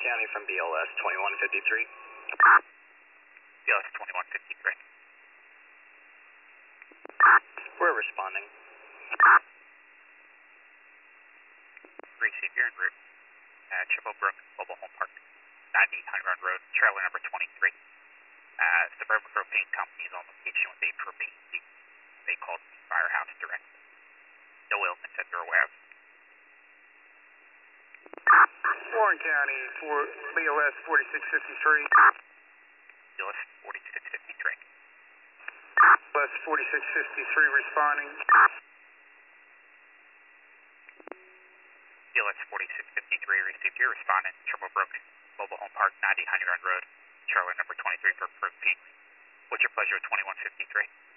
County from BLS 2153. BLS 2153. We're responding. Receive, you're en route at Triple Brook Mobile Home Park, 90 Honey Run Road, trailer number 23. Suburban Propane Company is on location with a propane leak. They called the firehouse directly. No ailments that they're aware of. Warren County for BLS 4653. BLS 4653. BLS 4653 responding. BLS 4653 received your respondent, Triple Brook Mobile Home Park, 90 Honey Run Road, trailer number 23 for propane. What's your pleasure at 2153?